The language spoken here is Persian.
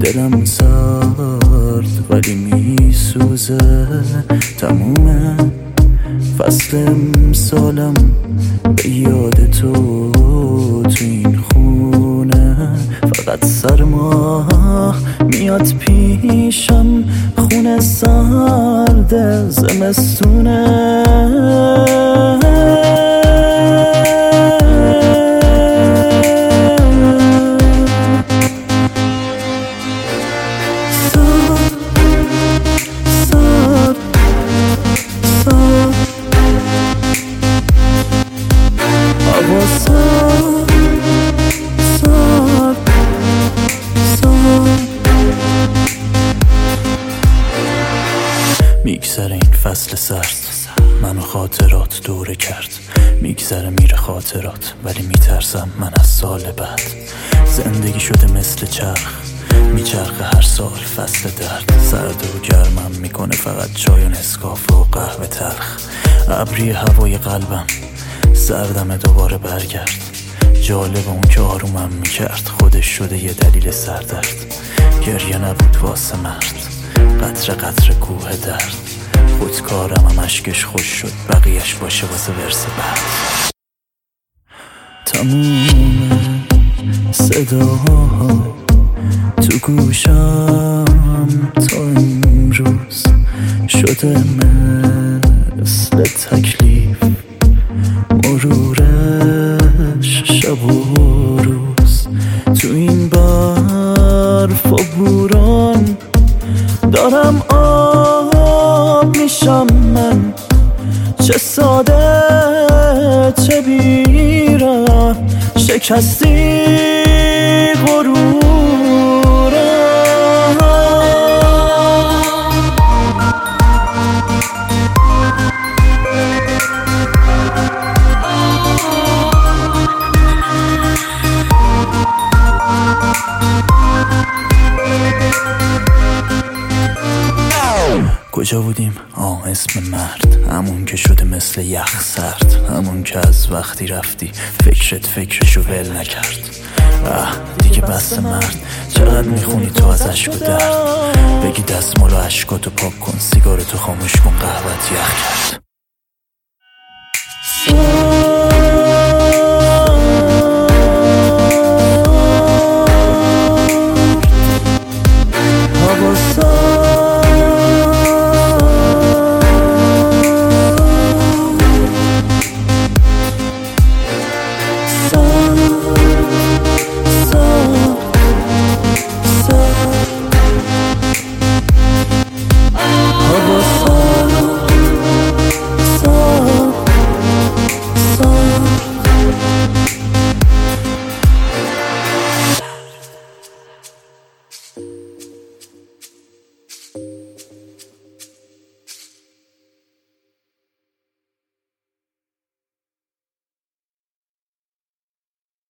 دلم سرد ولی میسوزه، تمومه فصل امسالم به یاد تو این خونه. فقط سرما میاد پیشم، خونه سرد زمستونه. میگذره این فصل سرد، منو خاطرات دوره کرد. میگذره میره خاطرات، ولی میترسم من از سال بعد. زندگی شده مثل چرخ، میچرخه هر سال فصل درد. سرد و گرمم میکنه فقط چای و نسکافه و قهوه تلخ. ابری هوای قلبم سردم دوباره برگرد. جالب اون که آرومم میکرد، خودش شده یه دلیل سردرد. گریه نبود واسه مرد، قطره قطره کوه درد. خودکارم هم اشکش خوش شد، بقیهش باشه واسه ورس بعد. تمومه صداها تو گوشم تا امروز شده مثل تکلیف. مرورش شب و روز تو این برف و بوران دارم آب میشم من. چه ساده چه بیرم، شکستی غرورم. کجا بودیم؟ اسم مرد، همون که شده مثل یخ سرد. همون که از وقتی رفتی فکرشو ول نکرد. دیگه بس مرد، چقدر میخونی تو از عشق و درد. بگی دستمالو عشقاتو پاک کن، سیگارتو خاموش کن، قهوه‌ت یخ کرد.